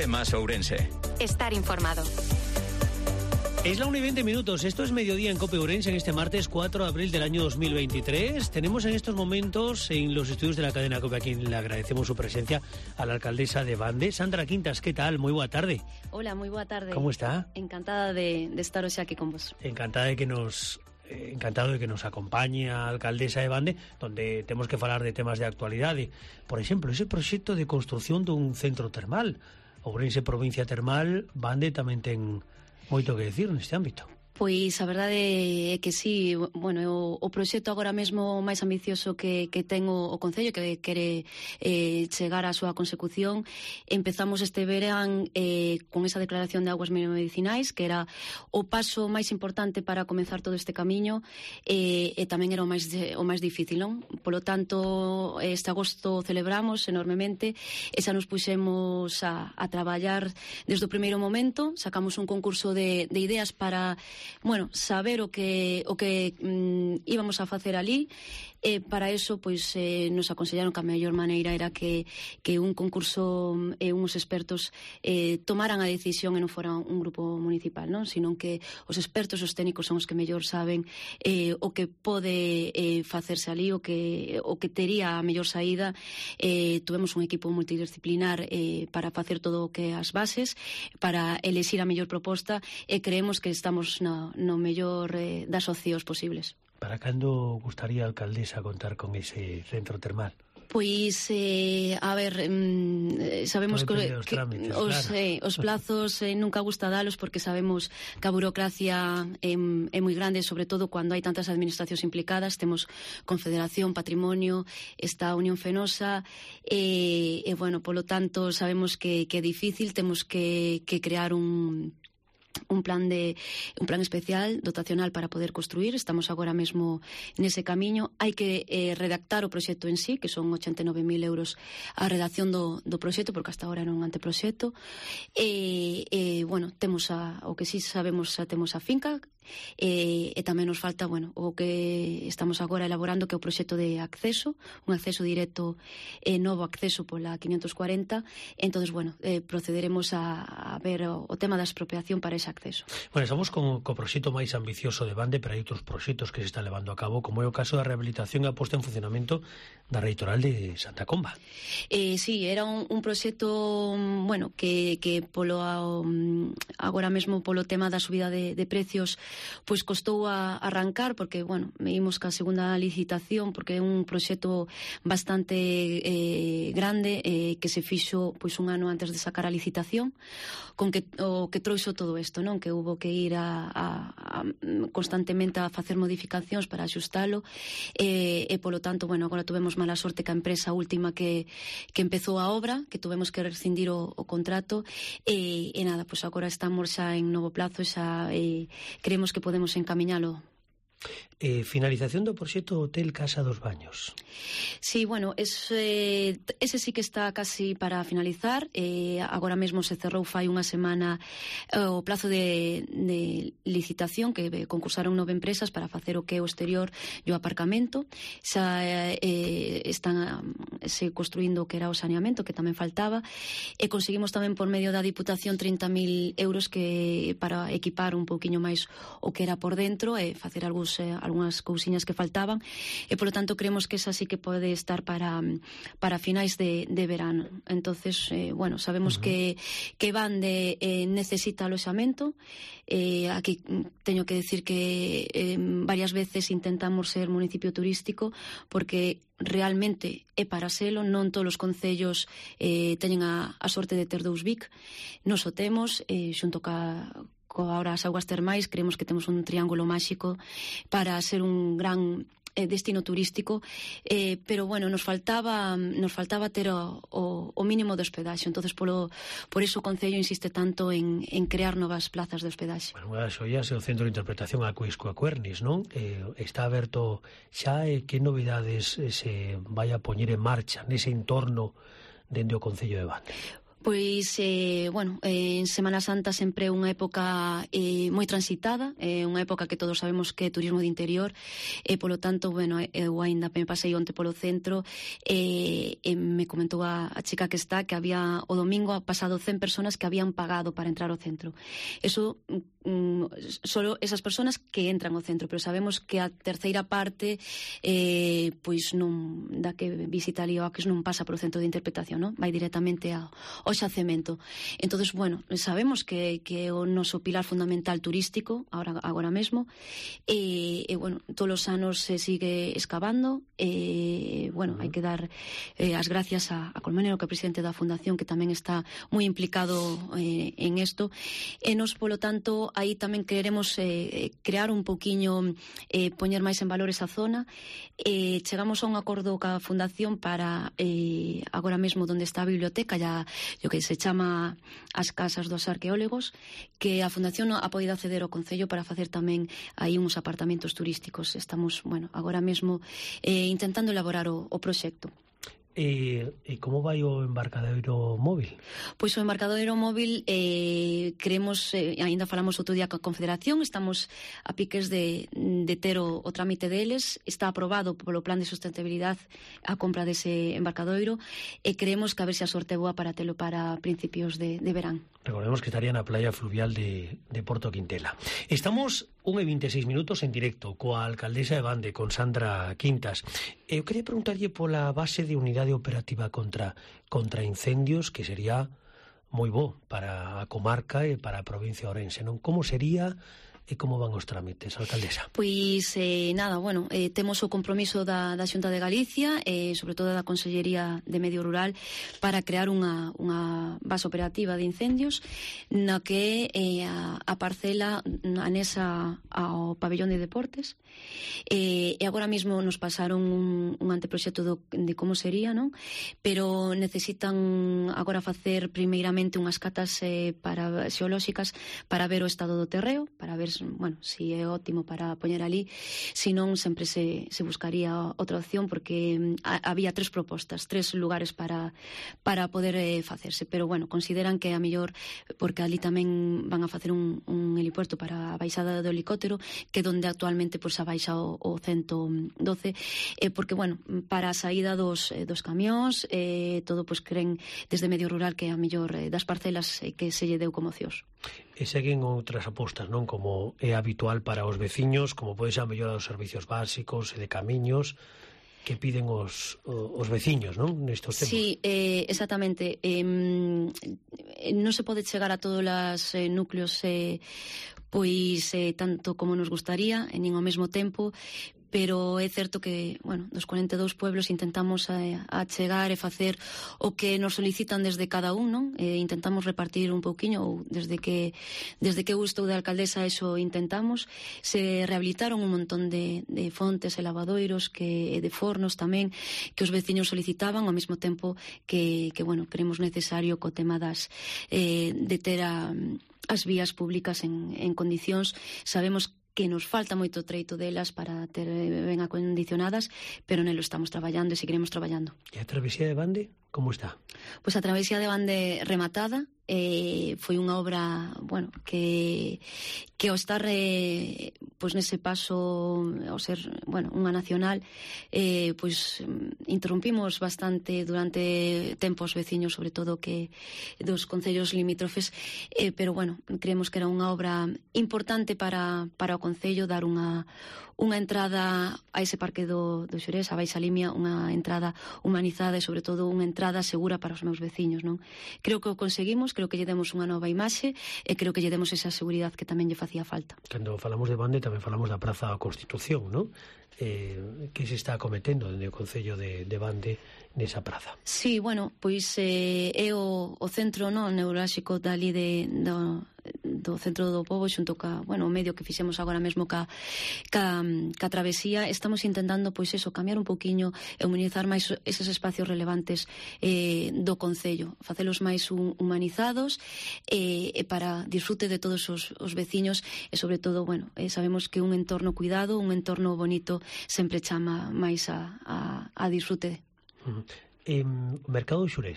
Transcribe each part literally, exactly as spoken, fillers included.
Cope más Ourense. Estar informado. Es la una y veinte minutos, esto es Mediodía en Cope Ourense en este martes cuatro de abril del año dos mil veintitrés. Tenemos en estos momentos en los estudios de la cadena Cope, a quien le agradecemos su presencia, a la alcaldesa de Bande, Sandra Quintas. ¿Qué tal? Muy buena tarde. Hola, muy buena tarde. ¿Cómo está? Encantada de, de estar hoy aquí con vos. Encantada de que nos... Eh, encantado de que nos acompañe a alcaldesa de Bande, donde temos que falar de temas de actualidade. Por exemplo, ese proxecto de construción dun centro termal. Ourense Provincia Termal, Bande tamén ten moito que decir neste ámbito. Pois a verdade é que sí, bueno, o, o proxecto agora mesmo máis ambicioso que, que ten o, o Concello, que quere eh, chegar á súa consecución. Empezamos este verán eh, con esa declaración de augas medicinais, que era o paso máis importante para comenzar todo este camiño, eh, e tamén era o máis, o máis difícil, non? Polo tanto, este agosto celebramos enormemente, e xa nos puxemos a, a traballar desde o primeiro momento. Sacamos un concurso de, de ideas para... bueno, saber o que o que mm, íbamos a facer ali. E para eso, pois, eh, nos aconsellaron que a mellor maneira era que, que un concurso e eh, uns expertos eh, tomaran a decisión e non fora un grupo municipal, non? Sino que os expertos, os técnicos son os que mellor saben eh, o que pode eh, facerse ali, o que o que tería a mellor saída. Eh, tuvemos un equipo multidisciplinar eh, para facer todo o que as bases, para elexir a mellor proposta, e creemos que estamos no, no mellor eh, das opcións posibles. Para cando gustaría, alcaldesa, contar con ese centro termal? Pois, eh, a ver, mm, sabemos que, os, que trámites, os, claro. eh, os plazos eh, nunca gusta dalos, porque sabemos que a burocracia é, é moi grande, sobre todo cando hai tantas administracións implicadas. Temos Confederación, Patrimonio, está Unión Fenosa, e, e bueno, polo tanto, sabemos que, que é difícil. Temos que, que crear un... un plan de un plan especial dotacional para poder construir. Estamos agora mesmo nese camiño. Hai que eh, redactar o proxecto en sí, que son ochenta e nove mil euros a redacción do, do proxecto, porque hasta agora era un anteproxecto. E, e bueno, temos a, o que sí sabemos, xa temos a finca, e, e tamén nos falta, bueno, o que estamos agora elaborando, que é o proxecto de acceso, un acceso directo e novo acceso pola quinientos cuarenta. Entonces, bueno, eh, procederemos a, a ver o, o tema da expropiación para ese acceso. Bueno, estamos con co proxecto máis ambicioso de Bande, pero hai outros proxectos que se están levando a cabo, como é o caso da rehabilitación e a posta en funcionamento da reitoral de Santa Comba. Eh, sí, era un, un proxecto, bueno, que, que polo um, agora mesmo polo tema da subida de, de precios, pois costou a arrancar, porque, bueno, vimos que a segunda licitación, porque é un proxecto bastante eh, grande, eh, que se fixo pois un ano antes de sacar a licitación, con que o que trouxo todo isto, non? Que hubo que ir a, a, a constantemente a facer modificacións para axustalo, e, e polo tanto, bueno, agora tuvemos mala sorte que a empresa última que, que empezou a obra, que tuvemos que rescindir o, o contrato, e, e nada, pois agora estamos xa en novo plazo, xa eh, creemos que podemos encamiñalo. Eh, finalización do proxecto Hotel Casa dos Baños. Sí, bueno, ese, ese sí que está casi para finalizar. Eh, agora mesmo se cerrou fai unha semana eh, o plazo de, de licitación, que concursaron nove empresas para facer o que é o exterior e o aparcamento. Xa eh, están eh, se construindo o que era o saneamento, que tamén faltaba, e conseguimos tamén por medio da Diputación trinta mil euros que para equipar un pouquiño máis o que era por dentro e facer algúns eh, algunhas cousiñas que faltaban, e polo tanto creemos que esa sí que pode estar para para finais de, de verano. Entonces, eh, bueno, sabemos uh-huh. que que Bande eh, necesita aloxamento. Eh, aquí teño que decir que eh, varias veces intentamos ser municipio turístico, porque realmente é para selo. Non todos os concellos eh, teñen a, a sorte de ter dous B I C. Nos o temos, eh, xunto ca ahora as augas termais, creemos que temos un triángulo máxico para ser un gran eh, destino turístico, eh, pero bueno, nos faltaba nos faltaba ter o, o, o mínimo de hospedaxe. Entonces polo, por eso o Concello insiste tanto en, en crear novas plazas de hospedaxe. Bueno, unha das ollas é o Centro de Interpretación Acuisco Acuernis, non? Eh, está aberto xa, e que novidades se vai a poñer en marcha nese entorno dende o Concello de Bande? Pois, eh, bueno, eh, en Semana Santa sempre é unha época eh, moi transitada, é eh, unha época que todos sabemos que é turismo de interior, e eh, polo tanto, bueno, eu ainda me pasei onte polo centro e eh, eh, me comentou a, a chica que está que había o domingo pasado cen personas que habían pagado para entrar ao centro. Eso mm, solo esas personas que entran ao centro, pero sabemos que a terceira parte eh, pois non da que visita ali o Acres non pasa polo centro de interpretación, non? Vai directamente ao o xacemento. Entonces, bueno, sabemos que, que o noso pilar fundamental turístico agora, agora mesmo e, e bueno, todos os anos se sigue excavando e, bueno, hai que dar eh, as gracias a, a Colmenero, que é o presidente da Fundación, que tamén está moi implicado eh, en isto, e nos, polo tanto, aí tamén queremos eh, crear un pouquiño, eh, poñer máis en valor esa zona. Eh, chegamos a un acordo ca Fundación para eh, agora mesmo onde está a biblioteca, ya o que se chama as casas dos arqueólogos, que a Fundación ha podido acceder ao Concello para facer tamén aí uns apartamentos turísticos. Estamos, bueno, agora mesmo eh, intentando elaborar o, o proxecto. E, e como vai o embarcadoiro móvil? Pois o embarcadoiro móvil eh, creemos, eh, ainda falamos outro día coa Confederación, estamos a piques de, de ter o, o trámite deles, está aprobado polo plan de sustentabilidade a compra dese embarcadoiro e creemos que a ver se a sorte boa para telo para principios de, de verán. Recordemos que estaría na playa fluvial de, de Porto Quintela. Estamos un e veintiséis minutos en directo coa alcaldesa de Bande, con Sandra Quintas. Eu quería preguntarlle pola base de unidade operativa contra contra incendios, que sería moi bo para a comarca e para a provincia de Ourense, non? Como sería e como van os trámites, alcaldesa? Pois, eh, nada, bueno, eh, temos o compromiso da, da Xunta de Galicia e, eh, sobre todo, da Consellería de Medio Rural para crear unha, unha base operativa de incendios na que eh, a, a parcela anexa ao pabellón de deportes eh, e agora mesmo nos pasaron un, un anteproxecto do, de como sería, non? Pero necesitan agora facer primeiramente unhas catas eh, para, xeolóxicas para ver o estado do terreo, para ver, bueno, si é ótimo para poñer ali, si non sempre se, se buscaría outra opción, porque a, había tres propostas, tres lugares para, para poder eh, facerse, pero bueno, consideran que a mellor, porque ali tamén van a facer un, un helipuerto para a baixada do helicóptero, que donde actualmente pois, a baixa o, o ciento doce, eh, porque, bueno, para a saída dos, eh, dos camións, eh, todo, pois, creen desde Medio Rural que a mellor eh, das parcelas eh, que se lle deu como ocios. E seguen outras apostas, non? Como é habitual para os veciños, como pode ser a mellora dos servicios básicos e de camiños que piden os, os veciños, non? Nestos tempos. Sí, eh, exactamente. Eh, non se pode chegar a todos os eh, núcleos eh, pois eh, tanto como nos gustaría, e nin ao mesmo tempo, pero é certo que, bueno, dos cuarenta e dous pueblos intentamos a, a chegar e facer o que nos solicitan desde cada un, non? E intentamos repartir un pouquiño, ou desde que desde que eu estou de alcaldesa eso intentamos. Se rehabilitaron un montón de, de fontes e lavadoiros, que, e de fornos tamén, que os veciños solicitaban, ao mesmo tempo que, que bueno, creemos necesario co tema das eh, de ter a, as vías públicas en, en condicións. Sabemos que nos falta moito treito delas para ter ben acondicionadas, pero nelo estamos traballando e seguiremos traballando. E a travesía de Bande, como está? Pois a travesía de Bande rematada, eh, foi unha obra, bueno, que que ao estar eh, pois nese paso, ao ser, bueno, unha nacional, eh, pois interrompimos bastante durante tempos veciños, sobre todo que dos concellos limítrofes, eh, pero bueno, creemos que era unha obra importante para, para o concello, dar unha unha entrada a ese parque do, do Xurés, a Baixa Limia, unha entrada humanizada e, sobre todo, unha entrada segura para os meus veciños, non? Creo que o conseguimos, creo que lle demos unha nova imaxe e creo que lle demos esa seguridade que tamén lle facía falta. Cando falamos de Bande tamén falamos da Praza da Constitución, non? Eh, que se está acometendo dende o Concello de, de Bande nesa praza? Sí, bueno, pois eh, é o, o centro, non, neurálxico dali de, do, do centro do pobo, xunto ca, bueno, o medio que fixemos agora mesmo ca, ca, ca travesía. Estamos intentando, pois eso, cambiar un pouquiño e humanizar máis eses espacios relevantes eh, do concello, facelos máis humanizados e, e para disfrute de todos os, os veciños e, sobre todo, bueno, eh, sabemos que un entorno cuidado, un entorno bonito sempre chama máis a, a, a disfrute. Uh-huh. Eh, o mercado Xurés,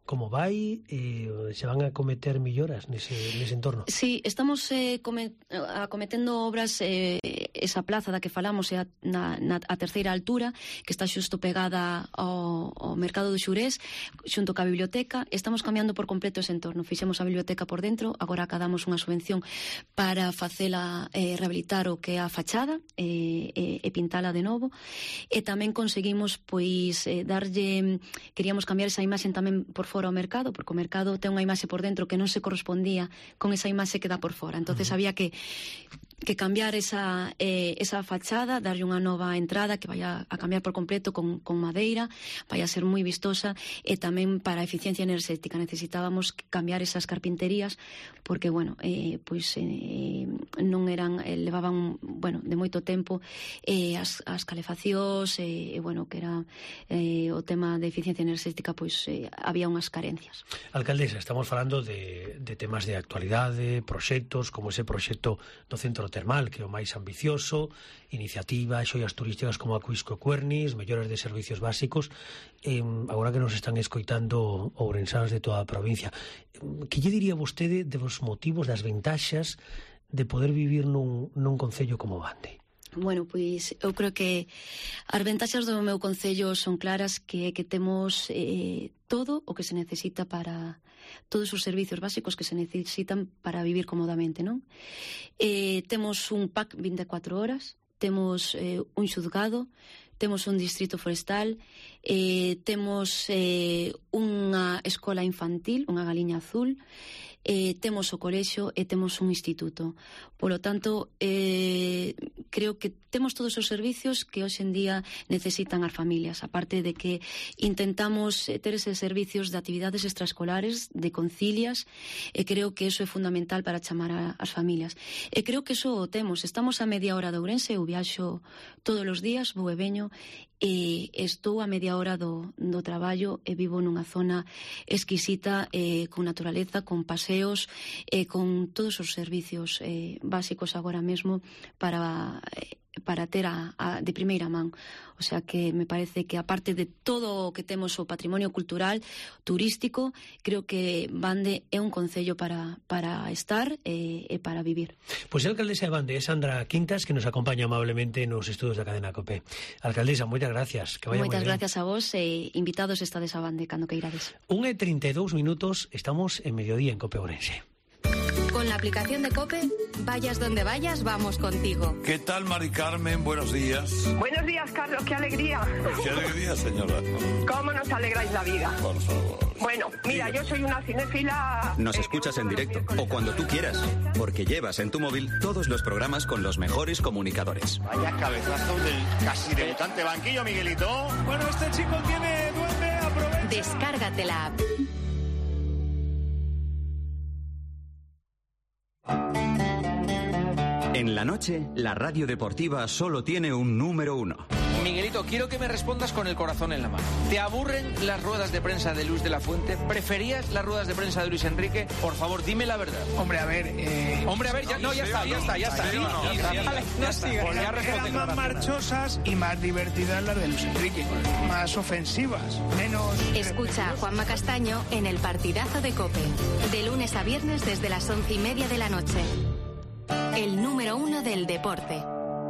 como vai? Eh, se van a cometer melloras nese, nese entorno? Sí, estamos eh, come, acometendo obras, eh, esa plaza da que falamos é a, na, na a terceira altura, que está xusto pegada ao, ao mercado do Xurés, xunto ca biblioteca. Estamos cambiando por completo ese entorno. Fixemos a biblioteca por dentro, agora acadamos unha subvención para facela eh, rehabilitar o que é a fachada e, e, e pintala de novo, e tamén conseguimos pois eh, darlle, queríamos cambiar esa imaxe tamén por fora ao mercado, porque o mercado ten unha imaxe por dentro que non se correspondía con esa imaxe que dá por fora. Entonces uh-huh. había que que cambiar esa eh, esa fachada, darlle unha nova entrada que vaya a cambiar por completo con, con madeira, vaya a ser moi vistosa, e tamén para a eficiencia enerxética necesitábamos cambiar esas carpinterías porque, bueno, eh, pois eh, non eran, eh, levaban, bueno, de moito tempo eh, as, as calefaccións e, eh, bueno, que era eh, o tema de eficiencia enerxética, pois eh, había unhas carencias. Alcaldesa, estamos falando de, de temas de actualidade, proxectos, como ese proxecto do Centro Termal, que é o máis ambicioso, iniciativa, xoias turísticas como a Cuisco e Cuernis, mellores de servicios básicos. Eh, agora que nos están escoitando ourensáns de toda a provincia, que lle diría vostede dos motivos, das ventaxas de poder vivir nun, nun concello como Bande? Bueno, pois eu creo que as ventaxas do meu concello son claras, que que temos eh, todo o que se necesita para todos os servicios básicos que se necesitan para vivir cómodamente, non? Eh, temos un P A C vinte e catro horas, temos eh, un xuzgado, temos un distrito forestal, eh, temos eh, unha escola infantil, unha galiña azul, eh, temos o colexio e temos un instituto. Polo tanto, eh, creo que temos todos os servicios que hoxe en día necesitan as familias, aparte de que intentamos ter eses servicios de actividades extraescolares, de concilias, e creo que eso é fundamental para chamar a, as familias. E creo que eso o temos. Estamos a media hora de Ourense, eu viaxo todos os días, vou e veño, e estou a media hora do, do traballo e vivo nunha zona exquisita, eh, con naturaleza, con paseos, eh, con todos os servicios eh, básicos agora mesmo para... Eh, para ter a, a, de primeira man. O sea que me parece que aparte de todo o que temos o patrimonio cultural, turístico, creo que Bande é un concello para, para estar e, e para vivir. Pois a alcaldesa de Bande é Sandra Quintas, que nos acompaña amablemente nos estudos da cadena COPE. Alcaldesa, moitas gracias. Que vaya moitas moi gracias a vos e invitados estades a Bande cando queirades. un e trinta e dous minutos, estamos en mediodía en COPE Ourense. Con la aplicación de COPE, vayas donde vayas, vamos contigo. ¿Qué tal, Mari Carmen? Buenos días. Buenos días, Carlos, qué alegría. Qué alegría, señora. ¿Cómo nos alegráis la vida? Por favor. Bueno, mira, yo soy una cinéfila... Nos escuchas en directo o cuando tú quieras, porque llevas en tu móvil todos los programas con los mejores comunicadores. Vaya cabezazo del casi debutante banquillo, Miguelito. Bueno, este chico tiene duende, aprovecha. Descárgate la app. En la noche, la radio deportiva solo tiene un número uno. Miguelito, quiero que me respondas con el corazón en la mano. ¿Te aburren las ruedas de prensa de Luis de la Fuente? ¿Preferías las ruedas de prensa de Luis Enrique? Por favor, dime la verdad. Hombre, a ver... Eh... Hombre, a ver, ya, no, ya está, ya está, ya está. Sí, no, Ya está, vale, ya está. Pues ya responde Eran más marchosas y más divertidas las de Luis Enrique, más ofensivas, menos... Escucha a Juanma Castaño en El Partidazo de COPE, de lunes a viernes desde las once y media de la noche. El número uno del deporte.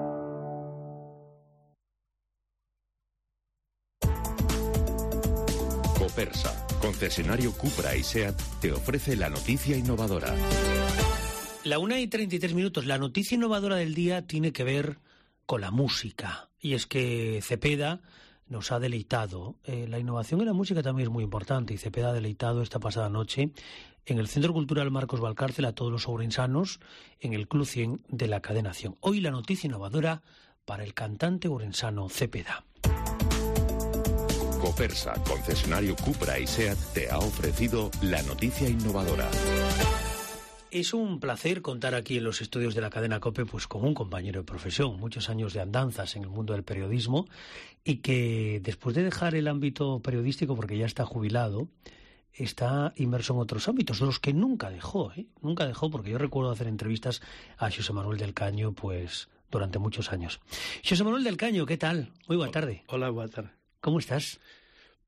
Copersa, concesionario Cupra y SEAT, te ofrece la noticia innovadora. La una y treinta y tres minutos. La noticia innovadora del día tiene que ver con la música. Y es que Cepeda nos ha deleitado. Eh, la innovación en la música también es muy importante, y Cepeda ha deleitado esta pasada noche en el Centro Cultural Marcos Valcárcel a todos los ourensanos en el Club cien de la Cadena cien. Hoy la noticia innovadora para el cantante ourensano Cepeda. Copersa, concesionario Cupra y SEAT, te ha ofrecido la noticia innovadora. Es un placer contar aquí en los estudios de la cadena COPE pues con un compañero de profesión, muchos años de andanzas en el mundo del periodismo, y que después de dejar el ámbito periodístico, porque ya está jubilado, está inmerso en otros ámbitos, los que nunca dejó, ¿eh? Nunca dejó, porque yo recuerdo hacer entrevistas a Xosé Manuel del Caño pues durante muchos años. Xosé Manuel del Caño, ¿qué tal? Muy buena tarde. Hola, buena tarde. ¿Cómo estás?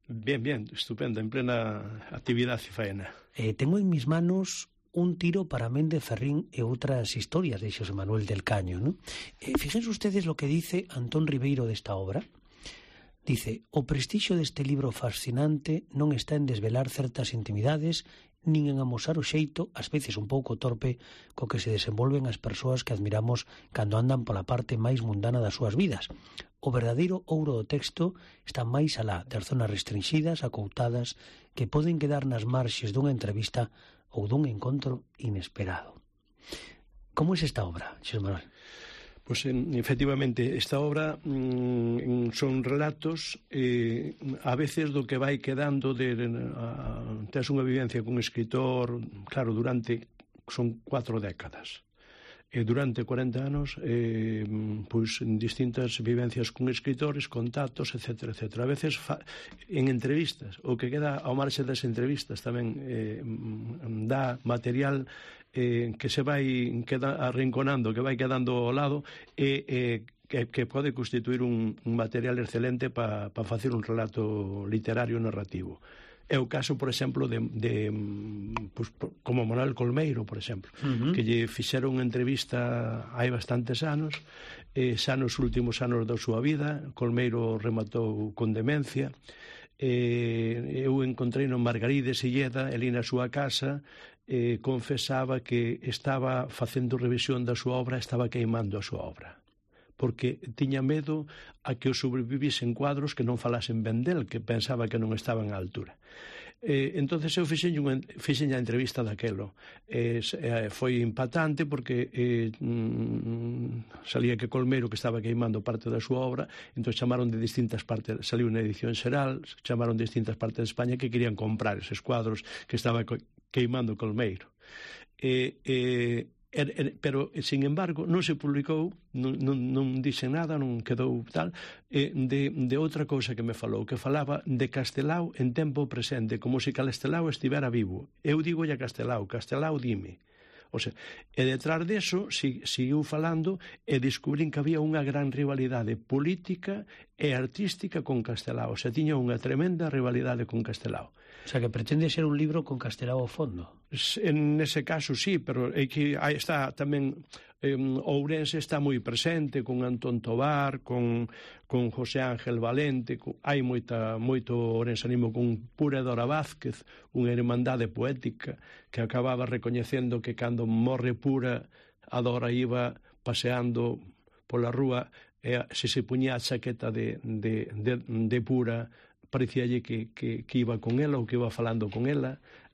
Bien, bien, estupendo, en plena actividad e faena. Eh, tengo en mis manos un tiro para Méndez Ferrín e outras historias de Xosé Manuel del Caño, ¿no? Eh, fíjense ustedes lo que dice Antón Ribeiro desta obra. Dice, o prestixio deste libro fascinante non está en desvelar certas intimidades nin en amosar o xeito, ás veces un pouco torpe, co que se desenvolven as persoas que admiramos cando andan pola parte máis mundana das súas vidas. O verdadeiro ouro do texto está máis alá das zonas restringidas, acoutadas, que poden quedar nas marxes dunha entrevista ou dun encontro inesperado. Como é esta obra, Xosé Manuel? Pois, efectivamente, esta obra mm, son relatos eh, a veces do que vai quedando de, a, tes unha vivencia cun escritor, claro, durante son cuatro décadas. E durante cuarenta anos, eh, pois, en distintas vivencias con escritores, contactos, etcétera, etcétera. A veces fa, en entrevistas, o que queda ao marxe das entrevistas tamén eh, dá material eh, que se vai queda arrinconando, que vai quedando ao lado e eh, que, que pode constituir un, un material excelente para pa facer un relato literario narrativo. É o caso, por exemplo, de, de pues, como Manuel Colmeiro, por exemplo, uh-huh. que lle fixeron unha entrevista hai bastantes anos, eh, xa nos últimos anos da súa vida. Colmeiro rematou con demencia. Eh, eu encontrei no Margaride Silleda, elí na súa casa, eh, confesaba que estaba facendo revisión da súa obra, estaba queimando a súa obra, porque tiña medo a que o sobrevivisen cuadros que non falasen ben del, que pensaba que non estaban á altura. Eh, entonces eu fixen a entrevista daquelo. Eh, foi impactante porque eh, mm, salía que Colmeiro que estaba queimando parte da súa obra, entón chamaron de distintas partes, saliu unha edición xeral, chamaron de distintas partes de España que querían comprar eses cuadros que estaba queimando Colmeiro. Eh, eh, Er, er, pero, sin embargo, non se publicou, non, non, non dixen nada, non quedou tal, eh, de, de outra cousa que me falou, que falaba de Castelao en tempo presente, como se Castelao estivera vivo. Eu digo a Castelao, Castelao dime. O sea, e detrás deso si, siguiu falando e descubrín que había unha gran rivalidade política e artística con Castelao. O sea, tiña unha tremenda rivalidade con Castelao. O sea, que pretende ser un libro con Castelao ao fondo. En ese caso sí, pero é que aí está tamén eh, Ourense está moi presente con Antón Tobar, con, con José Ángel Valente, con, hai moita, moito ourensanismo con Pura Dora Vázquez, unha hermandade poética que acababa recoñecendo que cando morre Pura, a Dora iba paseando pola rúa e se se puñía a chaqueta de, de, de, de Pura, parecíalle que, que, que iba con ela ou que iba falando con ela.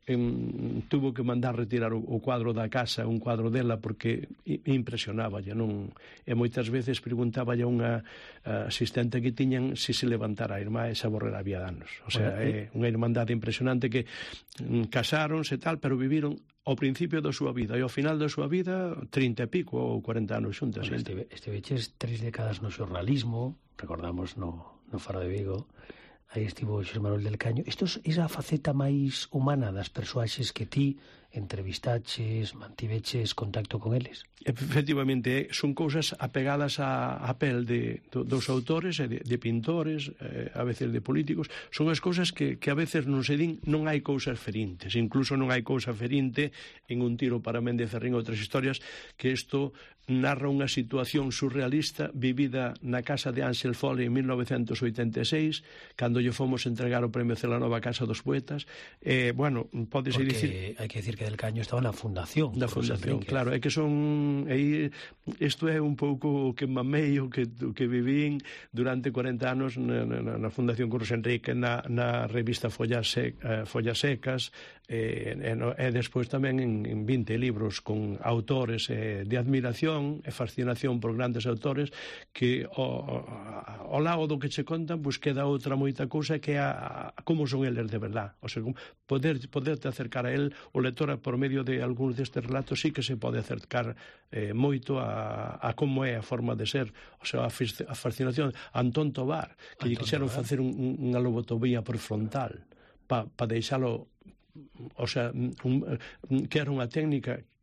Em, tuvo que mandar retirar o, o cuadro da casa, un cuadro dela, porque impresionaba ya, non? E moitas veces preguntaba a unha uh, asistente que tiñan se se levantara a irmá e esa borrera había danos. O sea, é unha irmandade impresionante que um, casáronse tal, pero viviron ao principio da súa vida e ao final da súa vida trinta e pico ou cuarenta anos xuntas. Bueno, estive, estiveches tres décadas no xornalismo, recordamos no, no Faro de Vigo. Aí estivo Xosé Manuel del Caño. Isto é a faceta máis humana das persoaxes que ti entrevistaches, mantiveches contacto con eles? Efectivamente, son cousas apegadas á, á pel de, do, dos autores e de, de pintores, eh, a veces de políticos. Son as cousas que, que a veces non se din, non hai cousas ferintes. Incluso non hai cousa ferinte en Un tiro para Méndez Ferrín e outras historias, que isto narra unha situación surrealista vivida na casa de Ángel Foley en mil novecentos oitenta e seis, cando lle fomos entregar o premio Celanova Casa dos Poetas. Eh, bueno, podese dicir... hai que dicir que Del Caño estaba na fundación. Da fundación, claro. É que son... Aí, isto é un pouco o que mamei, o que, o que vivín durante cuarenta anos na, na, na Fundación Cruz Enrique, na, na revista Follas, Sec, uh, Follas Secas, e, e, e despois tamén en, en vinte libros con autores eh, de admiración e fascinación por grandes autores que ao, ao lado do que che contan pois queda outra moita cousa que é a, a, como son eles de verdad. O sea, poder, poderte acercar a el, o lector por medio de algúns destes relatos sí que se pode acercar eh, moito a, a como é a forma de ser, o sea, a, a fascinación. Antón Tobar, que lle quixeron facer un, unha lobotomía por frontal para pa deixalo, o sea, un, que era unha técnica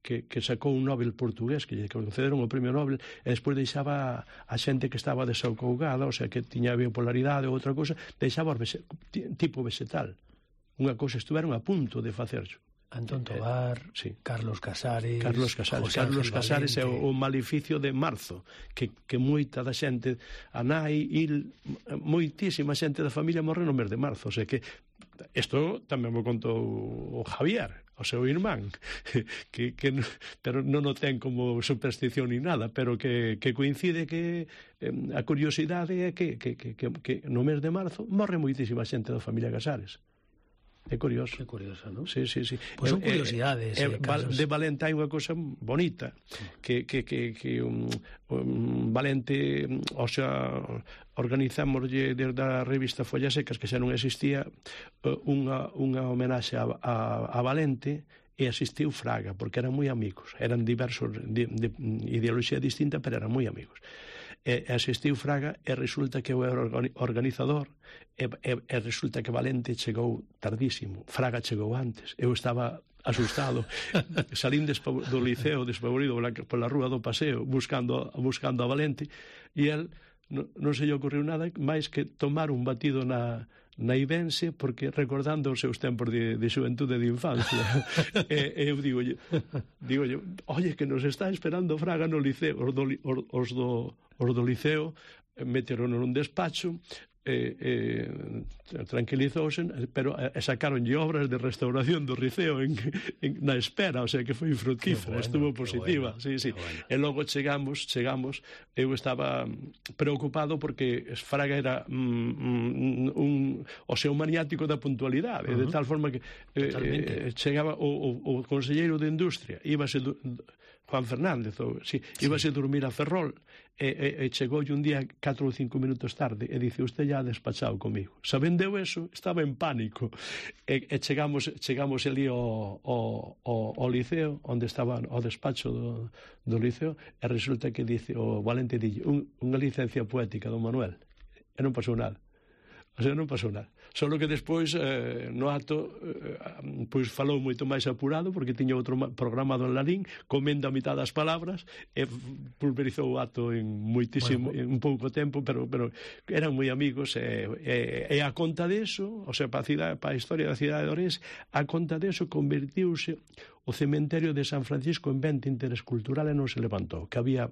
que, que sacou un Nobel portugués, que lle concederon o premio Nobel, e despois deixaba a xente que estaba desaucougada, o sea, que tiña bipolaridade ou outra cousa, deixaba tipo vegetal. Unha cousa estuveron a punto de facerlo. Antón Tobar, eh, sí. Carlos Casares... Carlos Casares, José Carlos Ángel Casares é Valente. o, o maleficio de marzo, que, que moita da xente, a nai, il, moitísima xente da familia morre no mes de marzo, o sea que isto tamén me contou o Javier, o seu irmán, que, que pero non o ten como superstición ni nada, pero que, que coincide que eh, a curiosidade é que, que, que, que, que no mes de marzo morre moitísima xente da familia Casares. É curioso. É curioso, non? Sí, sí, sí. Pois son curiosidades. Eh, eh, eh, de Valente hai unha cousa bonita, que, que, que, que um, um, Valente, o sea, organizámoslle desde a revista Follas Secas, que xa non existía, unha, unha homenaxe a, a, a Valente, e asistiu Fraga, porque eran moi amigos, eran diversos, de, de ideoloxía distinta, pero eran moi amigos. E asistiu Fraga e resulta que eu era organizador e, e, e resulta que Valente chegou tardísimo, Fraga chegou antes, eu estaba asustado, salín do liceo despavorido pola rúa do Paseo buscando, buscando a Valente, e el non, non se lle ocurriu nada máis que tomar un batido na na Ibense, porque recordando os seus tempos de, de xuventude de infancia. e, e eu digo, digo yo, oye, que nos está esperando Fraga no liceo, os do, os do, os do liceo meteron nun despacho, e, e tranquilizouse, pero e, sacaronlle obras de restauración do liceo en, en, na espera, o sea que foi fructífera, bueno, estuvo positiva, bueno, sí, sí. Bueno. E logo chegamos, chegamos, eu estaba preocupado porque Fraga era mm, un, o seu maniático da puntualidade, uh -huh. de tal forma que eh, chegaba o, o, o conselleiro de Industria, íbase do, Juan Fernández, ou, sí, íbase sí. dormir a Ferrol, e, e, e chegou un día catro ou cinco minutos tarde e dice, usted ya ha despachado comigo. Sabendeu eso, estaba en pánico, e, e chegamos, chegamos ali ao, ao, ao liceo, onde estaba o despacho do, do liceo, e resulta que dice, o Valente dille, un, unha licencia poética do Manuel, e non pasou nada. O sea, non pasou nada. Solo que despois, eh, no acto, eh, pois falou moito máis apurado, porque tiña outro programado en larín, comendo a mitad das palabras, e pulverizou o acto en moitísimo, bueno, en un pouco tempo, pero, pero eran moi amigos, e, e, e a conta deso, o sea, para a, cidade, para a historia da cidade de Ourense, a conta deso convertiuse o cementerio de San Francisco en vente interés cultural e non se levantou, que había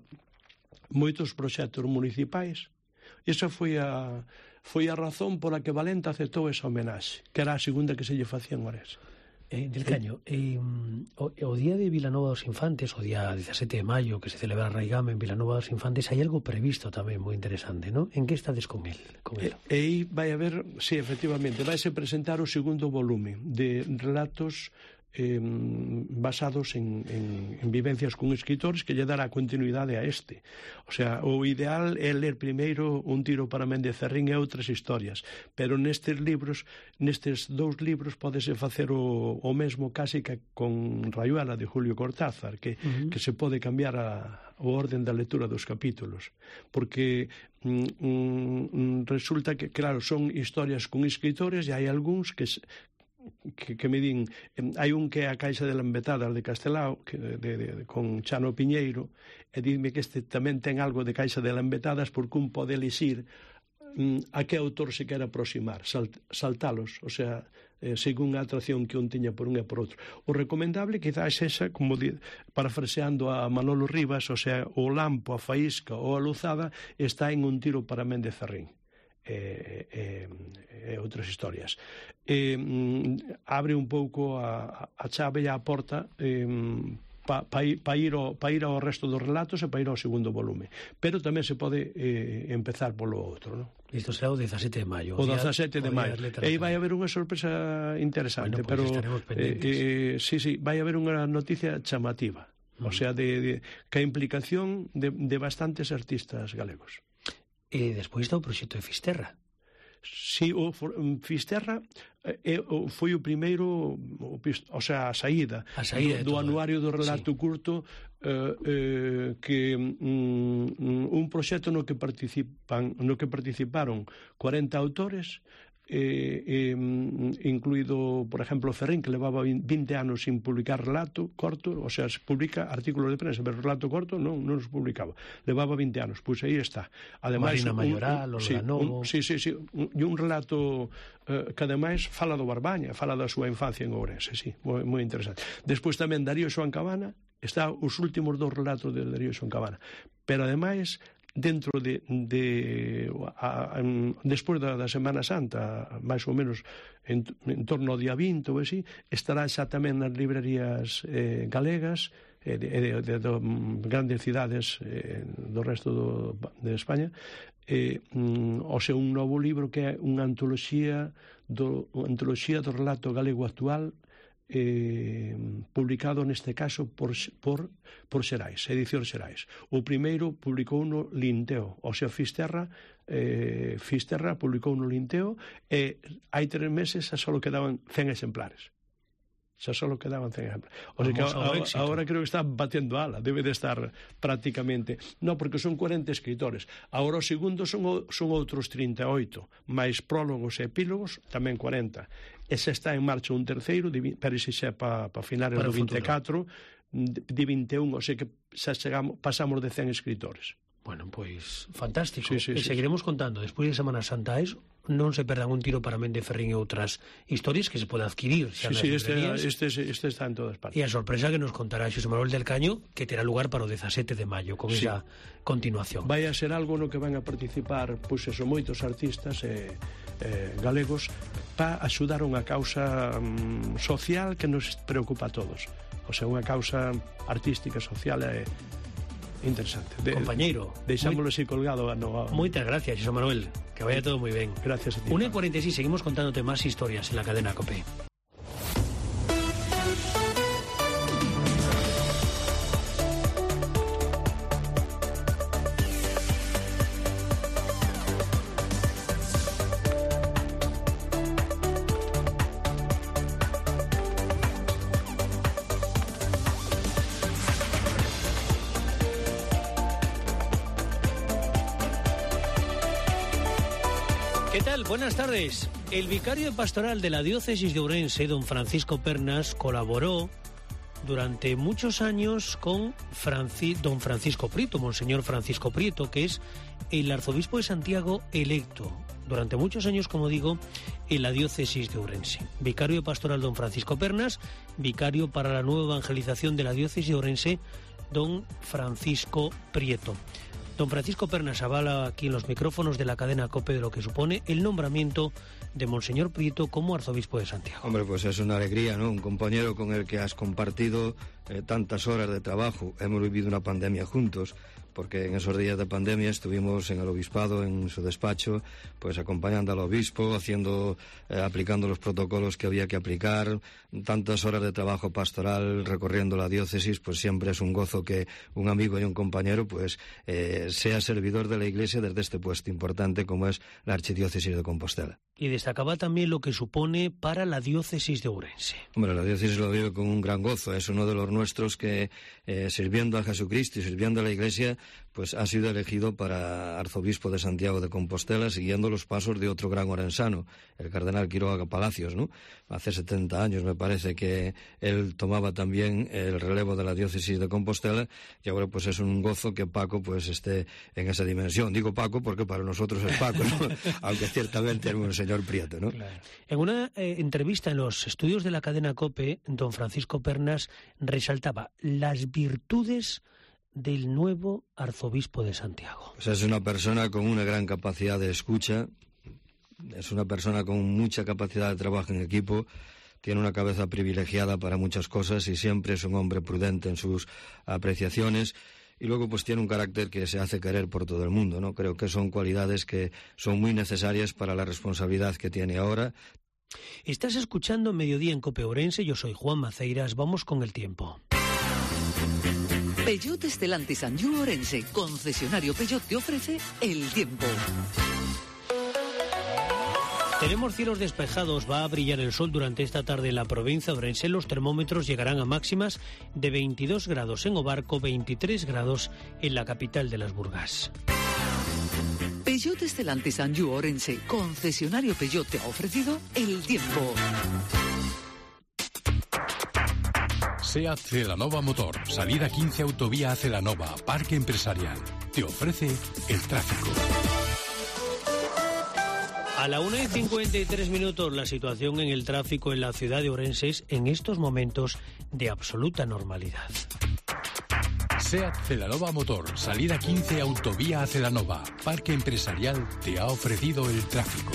moitos proxectos municipais. Esa foi a foi a razón pola que Valente aceptou esa homenaxe, que era a segunda que se lle facía en Ourense. Eh, del Caño, eh, o, o día de Vilanova dos Infantes, o día dezasete de maio, que se celebra a Raigame en Vilanova dos Infantes, hai algo previsto tamén moi interesante, non? En que estades con el? Con el? E aí vai haber, sí, efectivamente, vai se presentar o segundo volume de relatos Eh, basados en, en, en vivencias con escritores que lle dará continuidade a este. O sea, o ideal é ler primeiro Un tiro para Méndez Cerrín e outras historias, pero nestes libros, nestes dous libros podese facer o, o mesmo casi que con Rayuela de Julio Cortázar, que, uh-huh. que se pode cambiar a, o orden da lectura dos capítulos, porque mm, mm, resulta que, claro, son historias con escritores e hai algúns que Que, que me din, hai un que é a Caixa de Lambetadas de Castelao, que de, de, de, con Chano Piñeiro, e dime que este tamén ten algo de Caixa de Lambetadas, porque un pode elixir mm, a que autor se quer aproximar, salt, saltalos, o sea, eh, según a atracción que un tiña por un e por outro. O recomendable quizás esa, como di, parafraseando a Manolo Rivas, o sea, o lampo, a faísca ou a luzada está en Un tiro para Méndez Cerrín. E, e, e outras historias. E, mm, abre un pouco a, a chave e a porta eh, para pa, pa ir, pa ir ao resto dos relatos e para ir ao segundo volume. Pero tamén se pode eh, empezar polo outro, non? Isto será o dezasete de maio. O dezasete de maio. E aí vai haber unha sorpresa interesante, bueno, pues pero eh, eh, sí, sí, vai haber unha noticia chamativa, mm. o sea, de, de, que a implicación de, de bastantes artistas galegos. E despois está o proxecto de Fisterra. Si, o Fisterra eh, foi o primeiro, o, o sea, a saída, a saída do, do anuario do relato sí. curto, eh, eh, que mm, un proxecto no que participan, no que participaron cuarenta autores, eh, eh, incluído, por exemplo, Ferrín, que levaba vinte anos sin publicar relato corto, o sea, se publica artículos de prensa, pero relato corto non, non se publicaba. Levaba vinte anos, pois aí está. Ademais, Marina Mayoral, Olga Novo... Sí, sí, sí, un, un relato eh, que ademais fala do Barbaña, fala da súa infancia en Ourense, sí, moi, moi interesante. Despois tamén Darío Xoán Cabana, está os últimos dos relatos de Darío Xoán Cabana, pero ademais dentro de, de a, a, despois da, da Semana Santa, máis ou menos en, en torno ao día vinte ou así, estará xa tamén nas librerías eh, galegas e de, de, de, de grandes cidades eh, do resto do, de España, eh, mm, o sea, un novo libro que é unha antoloxía do, antoloxía do relato galego actual, Eh, publicado neste caso por, por, por Xerais, Edición Xerais. O primeiro publicou no Linteo, o sea, Fisterra eh, Fisterra publicou no Linteo e hai tres meses xa só quedaban cen exemplares. Xa só quedaban cen exemplares. O sea que agora, agora creo que está batendo ala, debe de estar prácticamente. No, porque son cuarenta escritores. Agora o segundo son, son outros trinta e oito, máis prólogos e epílogos, tamén cuarenta. E se está en marcha un terceiro, pero ese xa para pa finales do vinte e catro, de vinte e un, o sea que xa chegamos, pasamos de cen escritores. Bueno, pois, fantástico. Sí, sí, e sí, seguiremos sí. contando. Despois de Semana Santa eso, non se perdan un tiro para Mende Ferrín e outras historias que se pode adquirir. Sí, sí, este, este, este está en todas partes. E a sorpresa que nos contará Xosé Manuel del Caño, que terá lugar para o dezasete de maio, con sí. esa continuación. Vai a ser algo no que van a participar, pois eso, moitos artistas e eh, galegos para axudar unha causa um, social que nos preocupa a todos. O sea, unha causa artística, social e interesante. De, Compañeiro, deixámoslo así colgado. No, moitas gracias, Xosé Manuel. Que vaya todo moi ben. Gracias a ti. una y cuarenta y seis, seguimos contándote más historias en la cadena COPE. Buenas tardes. El vicario pastoral de la diócesis de Ourense, don Francisco Pernas, colaboró durante muchos años con Franci- don Francisco Prieto, Monseñor Francisco Prieto, que es el arzobispo de Santiago electo, durante muchos años, como digo, en la diócesis de Ourense. Vicario pastoral don Francisco Pernas, vicario para la nueva evangelización de la diócesis de Ourense, don Francisco Prieto. Don Francisco Pernas avala aquí en los micrófonos de la cadena COPE de lo que supone el nombramiento de Monseñor Prieto como arzobispo de Santiago. Hombre, pues es una alegría, ¿no? Un compañero con el que has compartido eh, tantas horas de trabajo. Hemos vivido una pandemia juntos, porque en esos días de pandemia estuvimos en el obispado, en su despacho, pues acompañando al obispo, haciendo, eh, aplicando los protocolos que había que aplicar, tantas horas de trabajo pastoral recorriendo la diócesis, pues siempre es un gozo que un amigo y un compañero pues eh, sea servidor de la Iglesia desde este puesto importante como es la Archidiócesis de Compostela. Y destacaba también lo que supone para la diócesis de Ourense. Hombre, la diócesis lo vive con un gran gozo, es uno de los nuestros que, eh, sirviendo a Jesucristo y sirviendo a la Iglesia, pues ha sido elegido para arzobispo de Santiago de Compostela, siguiendo los pasos de otro gran orensano, el cardenal Quiroga Palacios, ¿no? Hace setenta años me parece que él tomaba también el relevo de la diócesis de Compostela, y ahora pues es un gozo que Paco pues esté en esa dimensión. Digo Paco porque para nosotros es Paco, ¿no? Aunque ciertamente es un señor Prieto, ¿no? Claro. En una eh, entrevista en los estudios de la cadena COPE, don Francisco Pernas resaltaba las virtudes del nuevo arzobispo de Santiago. Pues es una persona con una gran capacidad de escucha, es una persona con mucha capacidad de trabajo en equipo, tiene una cabeza privilegiada para muchas cosas y siempre es un hombre prudente en sus apreciaciones. Y luego pues tiene un carácter que se hace querer por todo el mundo, ¿no? Creo que son cualidades que son muy necesarias para la responsabilidad que tiene ahora. Estás escuchando Mediodía en COPE Ourense, yo soy Juan Maceiras, vamos con el tiempo. Peugeot Stellantis and You Ourense, concesionario Peugeot, te ofrece el tiempo. Tenemos cielos despejados, va a brillar el sol durante esta tarde en la provincia de Ourense. Los termómetros llegarán a máximas de veintidós grados en Obarco, veintitrés grados en la capital de las Burgas. Peugeot Stellantis Anjou Orense, concesionario Peugeot, te ha ofrecido el tiempo. SEAT Celanova Motor, salida quince Autovía Celanova, Parque Empresarial. Te ofrece el tráfico. A la una y cincuenta y tres minutos, la situación en el tráfico en la ciudad de Ourense es en estos momentos de absoluta normalidad. SEAT Celanova Motor, salida quince Autovía Celanova, Parque Empresarial, te ha ofrecido el tráfico.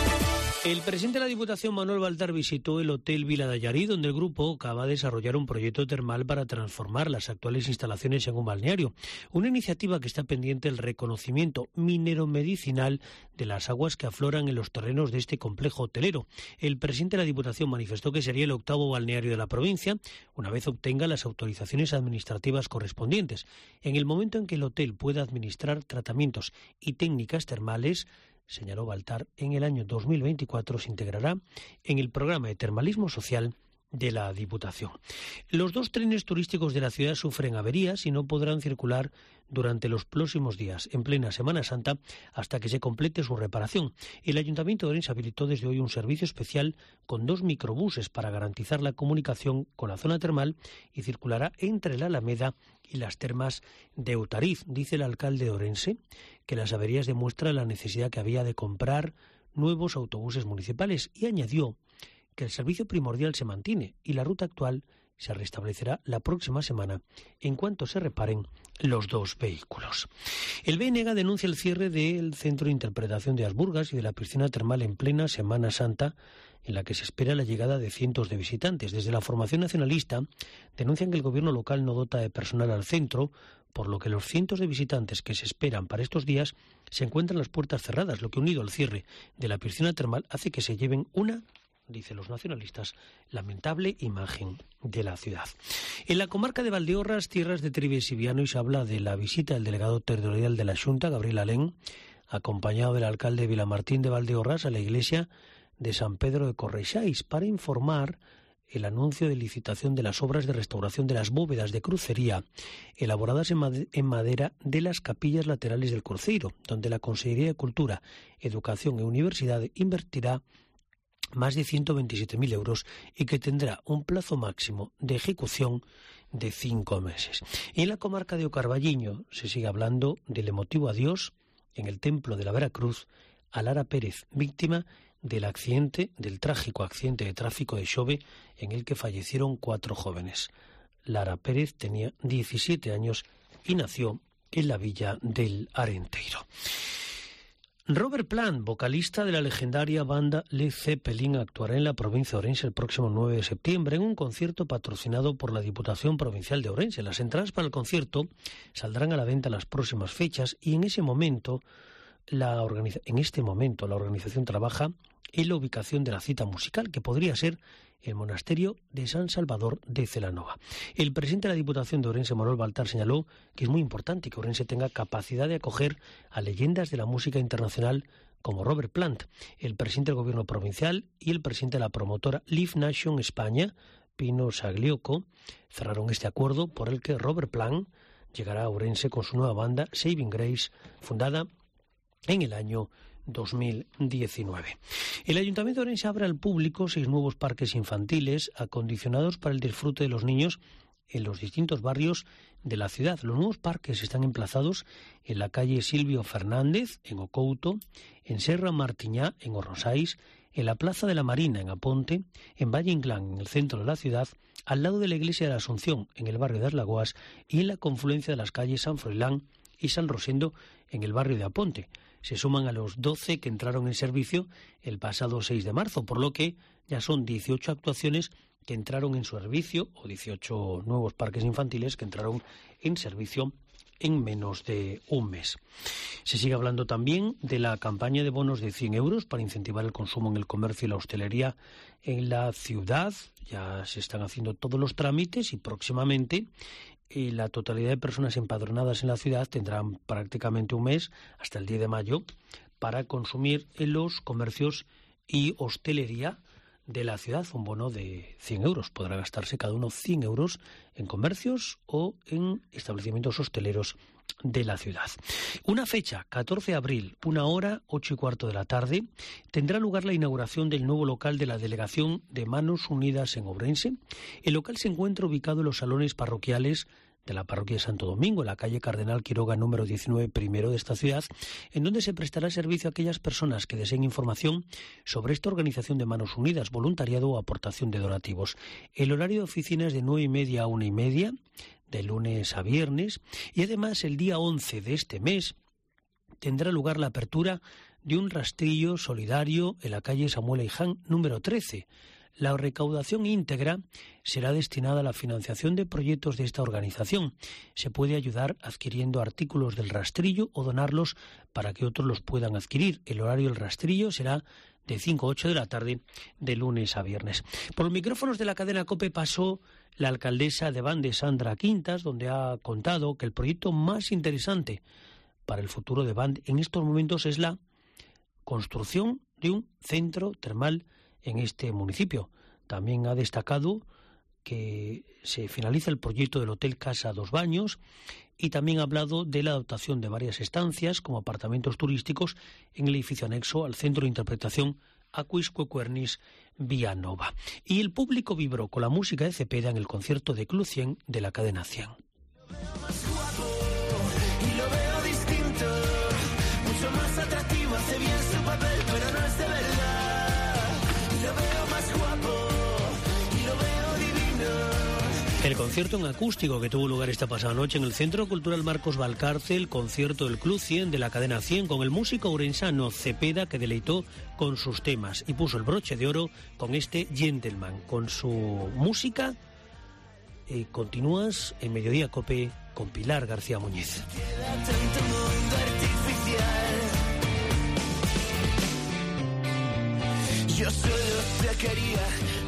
El presidente de la Diputación, Manuel Baltar, visitó el Hotel Vila de Allarí, donde el grupo acaba de desarrollar un proyecto termal para transformar las actuales instalaciones en un balneario. Una iniciativa que está pendiente del reconocimiento minero-medicinal de las aguas que afloran en los terrenos de este complejo hotelero. El presidente de la Diputación manifestó que sería el octavo balneario de la provincia, una vez obtenga las autorizaciones administrativas correspondientes. En el momento en que el hotel pueda administrar tratamientos y técnicas termales, señaló Baltar, en el año dos mil veinticuatro se integrará en el programa de termalismo social de la Diputación. Los dos trenes turísticos de la ciudad sufren averías y no podrán circular durante los próximos días, en plena Semana Santa, hasta que se complete su reparación. El Ayuntamiento de Ourense habilitó desde hoy un servicio especial con dos microbuses para garantizar la comunicación con la zona termal y circulará entre la Alameda y las termas de Utariz. Dice el alcalde de Ourense que las averías demuestran la necesidad que había de comprar nuevos autobuses municipales y añadió que el servicio primordial se mantiene y la ruta actual se restablecerá la próxima semana en cuanto se reparen los dos vehículos. El B N G denuncia el cierre del Centro de Interpretación de Asburgas y de la piscina termal en plena Semana Santa, en la que se espera la llegada de cientos de visitantes. Desde la formación nacionalista denuncian que el gobierno local no dota de personal al centro, por lo que los cientos de visitantes que se esperan para estos días se encuentran las puertas cerradas, lo que, unido al cierre de la piscina termal, hace que se lleven una, dicen los nacionalistas, lamentable imagen de la ciudad. En la comarca de Valdeorras, tierras de Trives y Vianois, habla de la visita del delegado territorial de la Xunta, Gabriel Alén, acompañado del alcalde Vilamartín de Valdeorras, a la iglesia de San Pedro de Correixais, para informar el anuncio de licitación de las obras de restauración de las bóvedas de crucería elaboradas en madera de las capillas laterales del cruceiro, donde la Consellería de Cultura, Educación e Universidad invertirá más de ciento veintisiete mil euros y que tendrá un plazo máximo de ejecución de cinco meses. En la comarca de Ocarballiño se sigue hablando del emotivo adiós en el templo de la Veracruz a Lara Pérez, víctima del accidente, del trágico accidente de tráfico de Xove en el que fallecieron cuatro jóvenes. Lara Pérez tenía diecisiete años y nació en la villa del Arenteiro. Robert Plant, vocalista de la legendaria banda Led Zeppelin, actuará en la provincia de Ourense el próximo nueve de septiembre en un concierto patrocinado por la Diputación Provincial de Ourense. Las entradas para el concierto saldrán a la venta en las próximas fechas y en ese momento la organiza- en este momento la organización trabaja en la ubicación de la cita musical, que podría ser el monasterio de San Salvador de Celanova. El presidente de la Diputación de Ourense, Manuel Baltar, señaló que es muy importante que Ourense tenga capacidad de acoger a leyendas de la música internacional como Robert Plant. El presidente del Gobierno provincial y el presidente de la promotora Live Nation España, Pino Saglioco, cerraron este acuerdo por el que Robert Plant llegará a Ourense con su nueva banda Saving Grace, fundada en el año dos mil diecinueve. El Ayuntamiento de Ourense abre al público seis nuevos parques infantiles acondicionados para el disfrute de los niños en los distintos barrios de la ciudad. Los nuevos parques están emplazados en la calle Silvio Fernández, en Ocouto, en Serra Martiñá, en Orrosais, en la Plaza de la Marina, en Aponte, en Valle Inclán, en el centro de la ciudad, al lado de la Iglesia de la Asunción, en el barrio de As Lagoas, y en la confluencia de las calles San Froilán y San Rosendo, en el barrio de Aponte. Se suman a los doce que entraron en servicio el pasado seis de marzo, por lo que ya son dieciocho actuaciones que entraron en servicio, o dieciocho nuevos parques infantiles que entraron en servicio en menos de un mes. Se sigue hablando también de la campaña de bonos de cien euros para incentivar el consumo en el comercio y la hostelería en la ciudad. Ya se están haciendo todos los trámites y próximamente y la totalidad de personas empadronadas en la ciudad tendrán prácticamente un mes, hasta el diez de mayo, para consumir en los comercios y hostelería de la ciudad, un bono de cien euros. Podrá gastarse cada uno cien euros en comercios o en establecimientos hosteleros de la ciudad. Una fecha, catorce de abril, una hora, ocho y cuarto de la tarde, tendrá lugar la inauguración del nuevo local de la Delegación de Manos Unidas en Ourense. El local se encuentra ubicado en los salones parroquiales de la parroquia de Santo Domingo, en la calle Cardenal Quiroga número diecinueve primero de esta ciudad, en donde se prestará servicio a aquellas personas que deseen información sobre esta organización de Manos Unidas, voluntariado o aportación de donativos. El horario de oficina es de nueve y media a una y media, de lunes a viernes, y además el día once de este mes tendrá lugar la apertura de un rastrillo solidario en la calle Samuel Eiján número trece. La recaudación íntegra será destinada a la financiación de proyectos de esta organización. Se puede ayudar adquiriendo artículos del rastrillo o donarlos para que otros los puedan adquirir. El horario del rastrillo será de cinco a ocho de la tarde, de lunes a viernes. Por los micrófonos de la cadena COPE pasó la alcaldesa de Bande, Sandra Quintas, donde ha contado que el proyecto más interesante para el futuro de Bande en estos momentos es la construcción de un centro termal en este municipio. También ha destacado que se finaliza el proyecto del Hotel Casa Dos Baños y también ha hablado de la adaptación de varias estancias como apartamentos turísticos en el edificio anexo al Centro de Interpretación Aquis Quequernis Vía Nova. Y el público vibró con la música de Cepeda en el concierto de Club cien de la cadena cien. Y lo veo distinto, mucho más atractivo, hace bien su papel, pero no es de verdad. El concierto en acústico que tuvo lugar esta pasada noche en el Centro Cultural Marcos Valcarce, el concierto del Club cien de la cadena cien con el músico ourensano Cepeda, que deleitó con sus temas y puso el broche de oro con este Gentleman. Con su música eh, continúas en Mediodía Cope con Pilar García Muñiz. Yo solo te quería